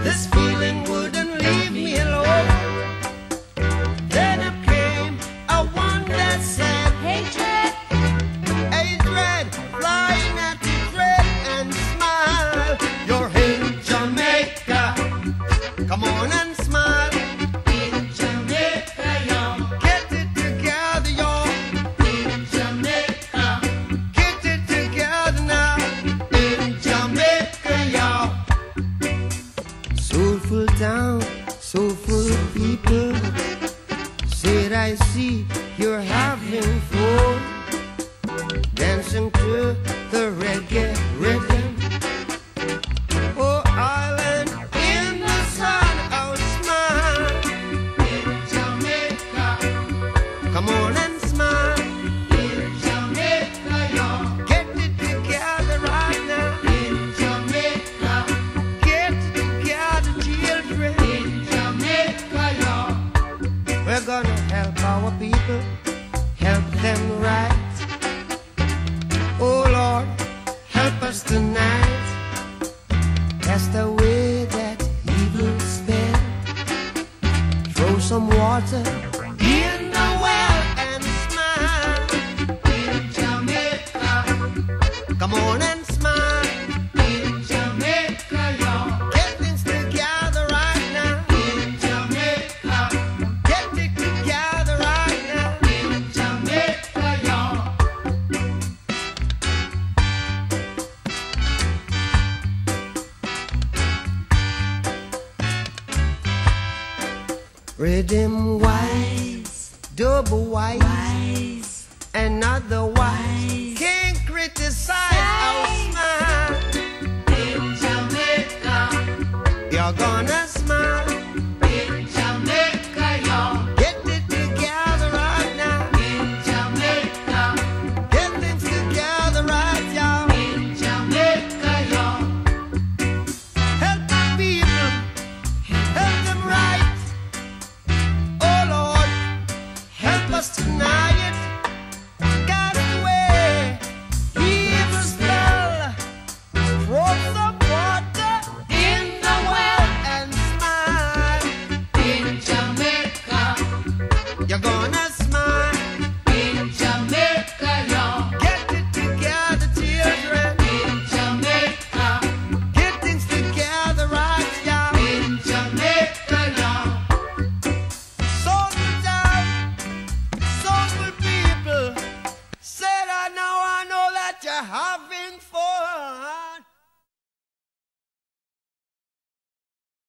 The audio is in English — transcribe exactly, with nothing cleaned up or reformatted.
this feeling wouldn't leave me alone. Then up came a one that said, Hey Dread, hey Dread, flying at you Dread and smile. You're in Jamaica, come on and smile. in Jamaica, y'all. Get it together, y'all. In Jamaica, Get it together now. In Jamaica, y'all. Soulful town, soulful people. Said I see you're having fun, dancing to the reggae rhythm. Oh, island in the sun, oh smile. in Jamaica, Come on and smile. in Jamaica, y'all. Get it together right now. In Jamaica, Get it together, children. in Jamaica, y'all. We're gonna help our people, help them right. Oh Lord, help us tonight. Cast away that evil spell. Throw some water in the well and smile. In Jamaica, Come on and smile. in Jamaica, y'all. Get things together right now. In Jamaica, Get it together right now. in Jamaica, y'all. Rhythm wise, double wise, Wise, another wise. Can't criticize our smile. in Jamaica, You're gonna smile. in Jamaica, y'all. Get it together right now. In Jamaica, Get things together right, y'all. in Jamaica, y'all. Help the people, help them right. Oh Lord, help us tonight. Cast away evil spell. Throw some water in the well and smile. In Jamaica, You're gonna smile. in Jamaica, y'all. Get it together, children. In Jamaica, Get things together right, y'all. in Jamaica, y'all. Soulful town, soulful people. Said I know, I know that you have